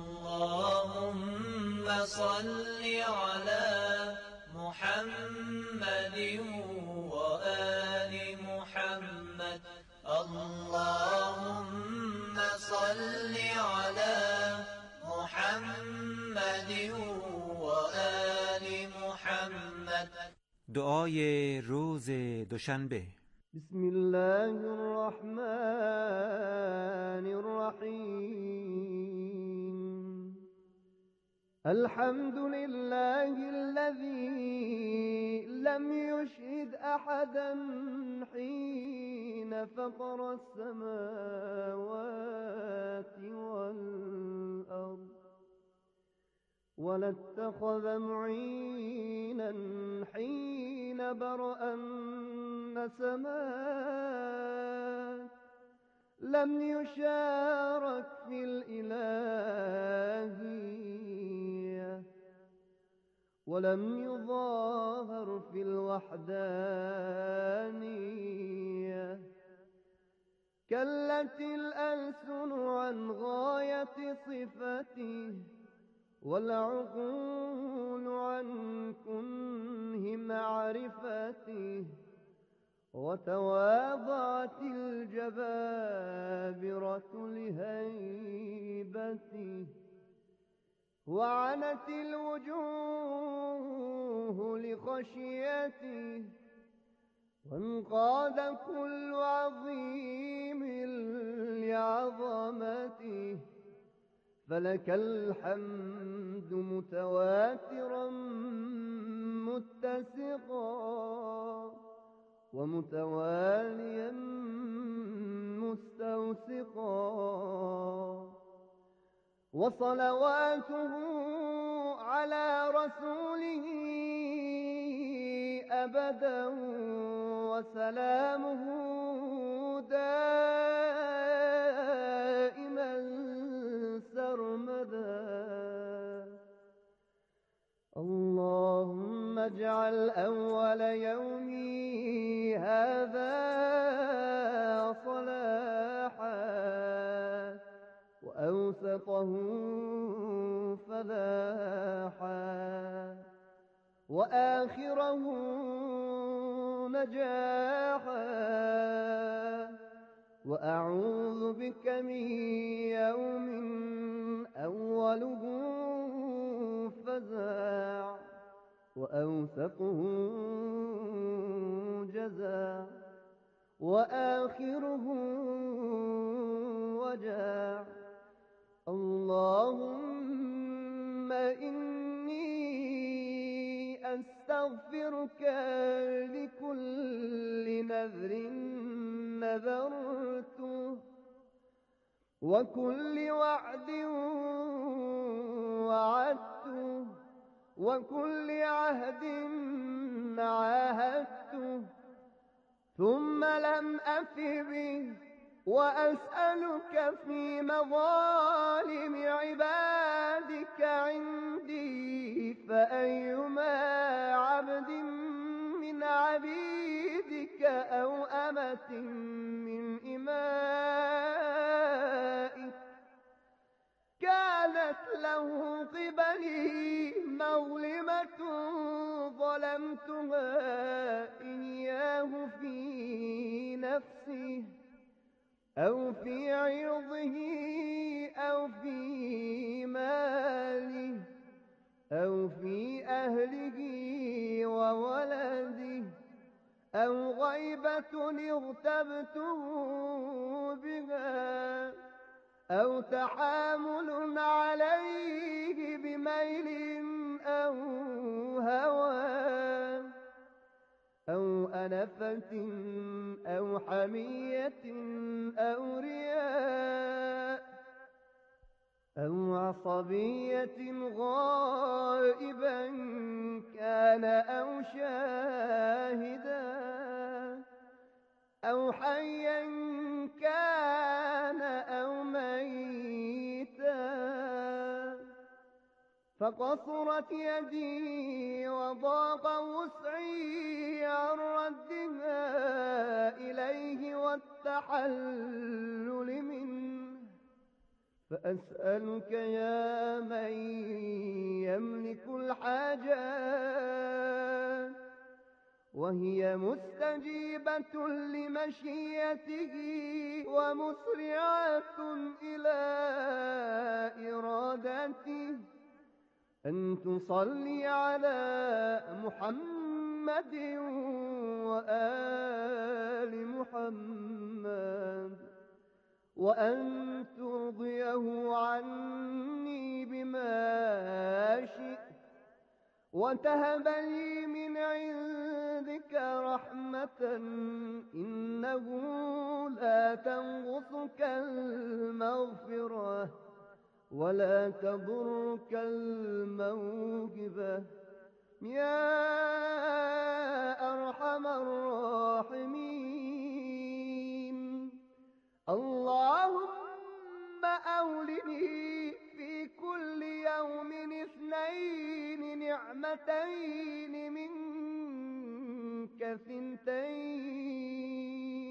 اللهم صل علی محمد و آل محمد. اللهم صل علی محمد و آل محمد. دعای روز دوشنبه. بسم الله الرحمن الرحیم. الحمد لله الذي لم يشهد احدا حين فطر السماوات والارض ولا اتخذ معينا حين برأ النسمات. لم يشارك في الإلهية ولم يظاهر في الوحدانية. كلت الألسن عن غاية صفته والعقول عن كنه معرفته، وتواضعت الجبابرة لهيبته، وعنت الوجوه لخشيته، وانقاد كل عظيم لعظمته. فلك الحمد متواترا متسقا، ومتواليا مستوسقا. وصلواته على رسوله أبدا، وسلامه دائما سرمدا. اللهم اجعل أول يومي هذا صلاحا، وأوسطه فلاحا، وآخره نجاحا. وأعوذ بك من يوم أوله فزاع، وأوسطه جزاع، وآخره وجاع. اللهم إني أستغفرك لكل نذر نذرته، وكل وعد وعدته، وكل عهد عاهدته، ثم لم أف به. وأسألك في مظالم عبادك عندي، فأيما عبد من عبيدك أو أمة من إمائك كانت له قبلي مظلمة ظلمتها إياه في نفسه أو في عرضه أو في ماله أو في أهله وولده، أو غيبة اغتبته بها، أو تحامل عليه بميل أو هوى، أو أنفة أو حمية أو رياء، أو عصبية غائبا كان أو شاهدا، أو حيا كان أو ميتا. فقصرت يدي وضاق وسعي عن ردها إليه والتحلل منه. فأسألك يا من يملك الحاجات وهي مستجيبة لمشيته ومسرعة إلى إرادته، أن تصلي على محمد وآل محمد، وأن ترضيه عني بما شئت، وتهب لي من عندك رحمة إنه لا تنقصك المغفرة ولا تضرك الموهبة يا أرحم الراحمين. اللهم أولني في كل يوم اثنين نعمة فئتين منك ثنتين